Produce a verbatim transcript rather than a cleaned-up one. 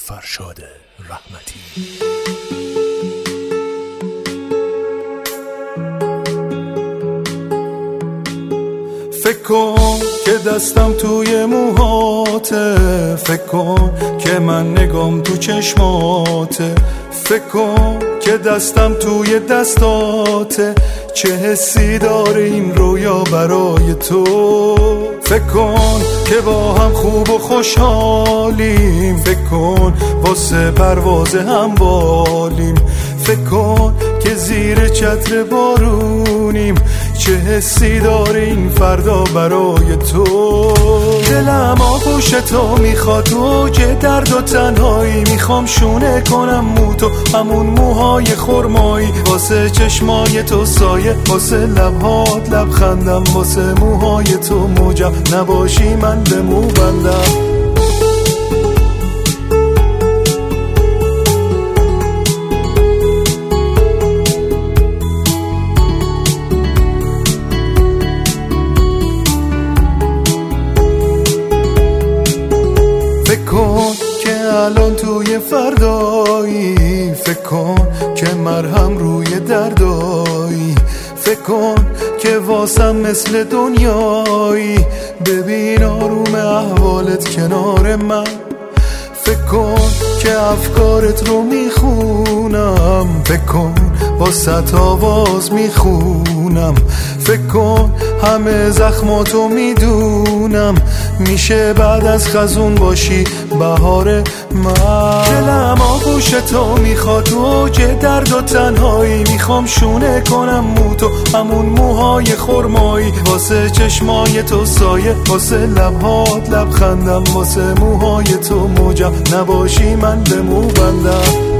فرشاد رحمتی. فکر کن که دستم توی موهاته، فکر کن که من نگام تو چشماته، فکر کن که دستم توی دستاته، چه حسی داره این رویا برای تو. فکر کن که با هم خوب و خوشحالیم، فکر کن واسه پرواز هم بالیم، فکر کن که زیر چتر بارونیم، چه حسی داره این فردا برای تو. دلم آغوش تو میخواد، اوج درد و تنهایی، میخوام شونه کنم مو تو، همون موهای خرمایی، واسه چشمای تو سایه، واسه لبهات لبخندم، واسه موهای تو موجم، نباشی من به مو بندم. فکر کن که الان توی فردایی، فکر کن که مرهم روی دردایی، فکر کن که واسم مثل دنیایی، ببین آروم احوالت کنار من، فکر کن که افکارت رو میخونم، فکر کن با ست آواز میخونم، فکر کن همه زخماتو میدونم، میشه بعد از خزون باشی بهار من. دلم آغوش تو میخواد، اوج درد و تنهایی، میخوام شونه کنم مو تو، همون موهای خرمایی، واسه چشمای تو سایه، واسه لبهات لبخندم، واسه موهای تو موجم، نباشی من به مو بندم.